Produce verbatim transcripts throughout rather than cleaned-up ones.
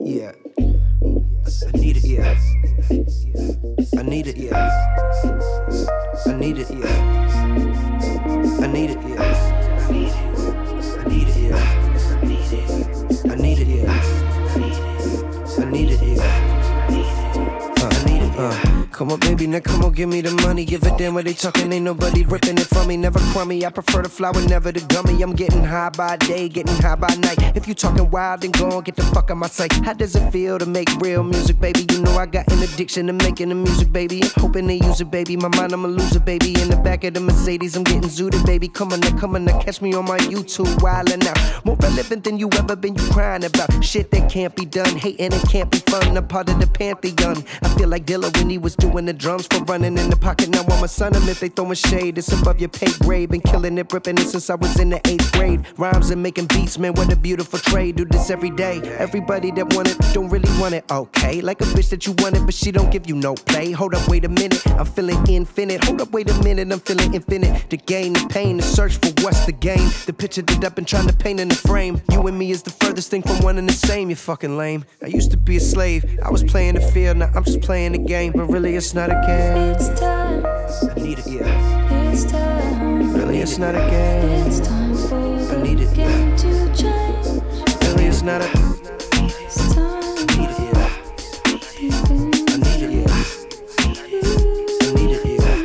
Yeah. I need it, yeah. I need it, yeah. I need it, yeah. I need it, yeah. I need it, yeah. I need it, yeah. I need it, yeah. I need it, yeah. Uh, come on, baby, now come on, give me the money. Give a damn what they talking, ain't nobody ripping it from me. Never crummy, I prefer the flower, never the gummy. I'm getting high by day, getting high by night. If you talking wild, then go and get the fuck out my sight. How does it feel to make real music, baby? You know I got an addiction to making the music, baby. Hoping they use it, baby. My mind, I'm a loser, baby. In the back of the Mercedes, I'm getting zooted, baby. Come on now, come on now, catch me on my YouTube, wildin' out. More relevant than you ever been, you crying about shit that can't be done, hating it can't be fun. I'm part of the pantheon. I feel like Dilla when he was doing the drums for running in the pocket. Now I'm a son of if they throwing shade, it's above your pay grade. Been killing it, ripping it since I was in the eighth grade. Rhymes and making beats, man, what a beautiful trade. Do this every day. Everybody that want it don't really want it, okay? Like a bitch that you want it, but she don't give you no play. Hold up, wait a minute, I'm feeling infinite. Hold up, wait a minute, I'm feeling infinite. The gain, the pain, the search for what's the game. The picture that I've been trying to paint in the frame. You and me is the furthest thing from one and the same. You fucking lame. I used to be a slave. I was playing the field, now I'm just playing the game. But really, it's not a game. It's time. I need it, yeah. It's time. Really, it's not a game. It's time for I need the it, game yeah. to change. Really, it's not a. It's time. I need it, yeah. I need it, yeah. I need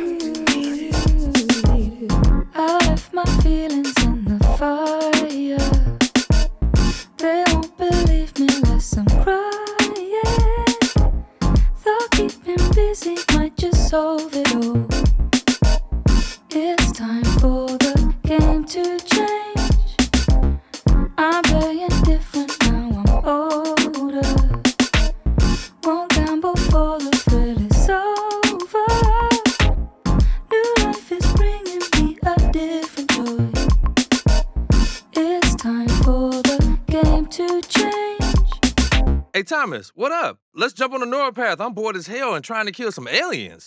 it, yeah. I left my feelings in the fire. They won't believe me unless I'm crying. Thought keeping busy might just solve it all. It's time for the game to change. I'm playing different now, I'm older. Won't gamble for the thrill is over. New life is bringing me a different joy. It's time for the game to change. Hey, Thomas, what up? Let's jump on the Nora path. I'm bored as hell and trying to kill some aliens.